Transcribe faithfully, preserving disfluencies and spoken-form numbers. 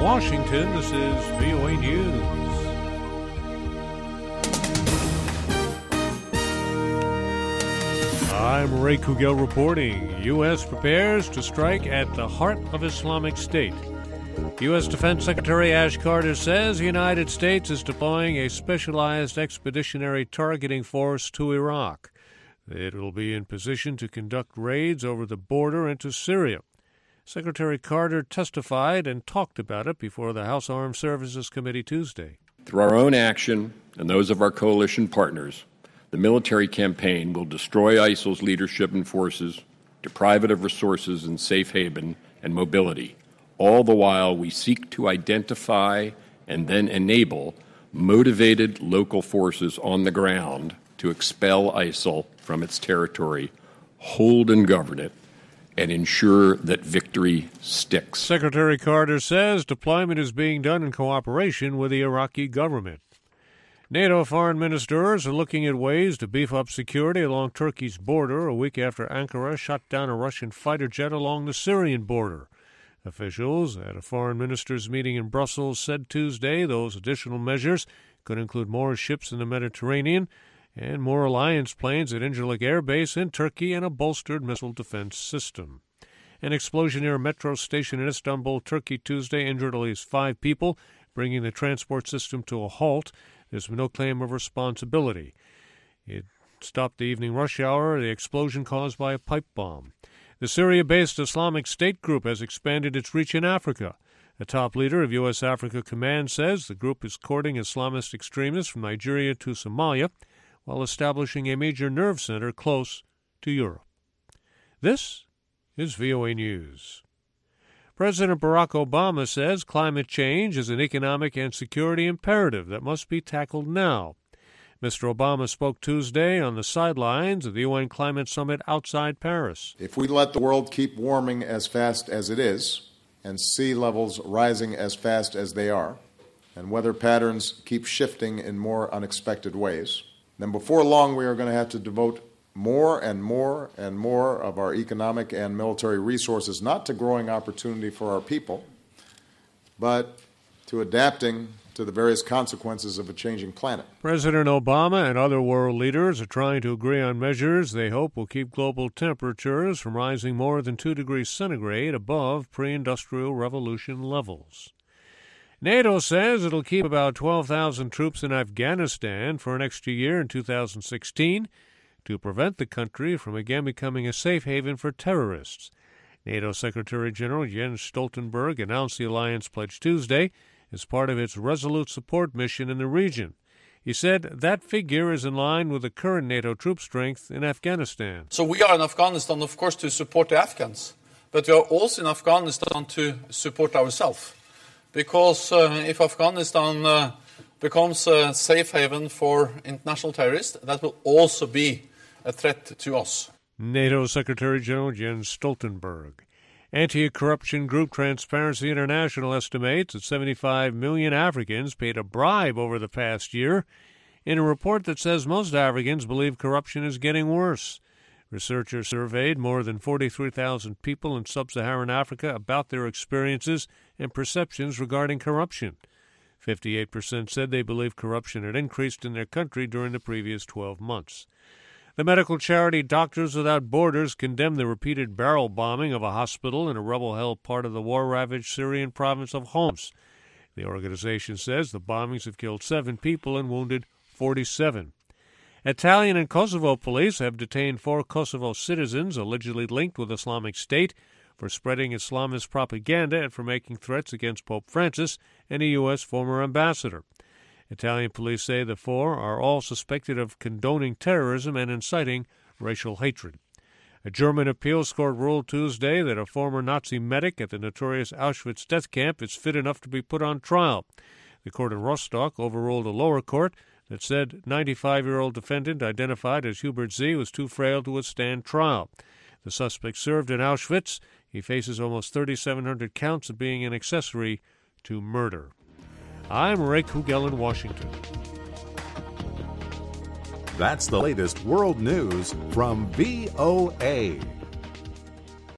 Washington, this is V O A News. I'm Ray Kugel reporting. U S prepares to strike at the heart of Islamic State. U S Defense Secretary Ash Carter says the United States is deploying a specialized expeditionary targeting force to Iraq. It will be in position to conduct raids over the border into Syria. Secretary Carter testified and talked about it before the House Armed Services Committee Tuesday. Through our own action and those of our coalition partners, the military campaign will destroy ISIL's leadership and forces, deprive it of resources and safe haven and mobility. All the while we seek to identify and then enable motivated local forces on the ground to expel ISIL from its territory, hold and govern it, and ensure that victory sticks. Secretary Carter says deployment is being done in cooperation with the Iraqi government. NATO foreign ministers are looking at ways to beef up security along Turkey's border a week after Ankara shot down a Russian fighter jet along the Syrian border. Officials at a foreign ministers' meeting in Brussels said Tuesday those additional measures could include more ships in the Mediterranean and more alliance planes at Incirlik Air Base in Turkey and a bolstered missile defense system. An explosion near a metro station in Istanbul, Turkey, Tuesday injured at least five people, bringing the transport system to a halt. There's been no claim of responsibility. It stopped the evening rush hour, the explosion caused by a pipe bomb. The Syria-based Islamic State group has expanded its reach in Africa. A top leader of U S Africa Command says the group is courting Islamist extremists from Nigeria to Somalia, while establishing a major nerve center close to Europe. This is V O A News. President Barack Obama says climate change is an economic and security imperative that must be tackled now. Mister Obama spoke Tuesday on the sidelines of the U N Climate Summit outside Paris. If we let the world keep warming as fast as it is, and sea levels rising as fast as they are, and weather patterns keep shifting in more unexpected ways, then before long we are going to have to devote more and more and more of our economic and military resources not to growing opportunity for our people, but to adapting to the various consequences of a changing planet. President Obama and other world leaders are trying to agree on measures they hope will keep global temperatures from rising more than two degrees centigrade above pre-industrial revolution levels. NATO says it'll keep about twelve thousand troops in Afghanistan for an extra year in two thousand sixteen to prevent the country from again becoming a safe haven for terrorists. NATO Secretary General Jens Stoltenberg announced the alliance pledge Tuesday as part of its resolute support mission in the region. He said that figure is in line with the current NATO troop strength in Afghanistan. So we are in Afghanistan, of course, to support the Afghans, but we are also in Afghanistan to support ourselves. Because uh, if Afghanistan uh, becomes a safe haven for international terrorists, that will also be a threat to us. NATO Secretary General Jens Stoltenberg. Anti-corruption group Transparency International estimates that seventy-five million Africans paid a bribe over the past year in a report that says most Africans believe corruption is getting worse. Researchers surveyed more than forty-three thousand people in sub-Saharan Africa about their experiences and perceptions regarding corruption. fifty-eight percent said they believe corruption had increased in their country during the previous twelve months. The medical charity Doctors Without Borders condemned the repeated barrel bombing of a hospital in a rebel-held part of the war-ravaged Syrian province of Homs. The organization says the bombings have killed seven people and wounded forty-seven. Italian and Kosovo police have detained four Kosovo citizens allegedly linked with Islamic State for spreading Islamist propaganda and for making threats against Pope Francis and a U S former ambassador. Italian police say the four are all suspected of condoning terrorism and inciting racial hatred. A German appeals court ruled Tuesday that a former Nazi medic at the notorious Auschwitz death camp is fit enough to be put on trial. The court in Rostock overruled a lower court that said ninety-five-year-old defendant identified as Hubert Z. was too frail to withstand trial. The suspect served in Auschwitz. He faces almost thirty-seven hundred counts of being an accessory to murder. I'm Ray Kugel in Washington. That's the latest world news from V O A.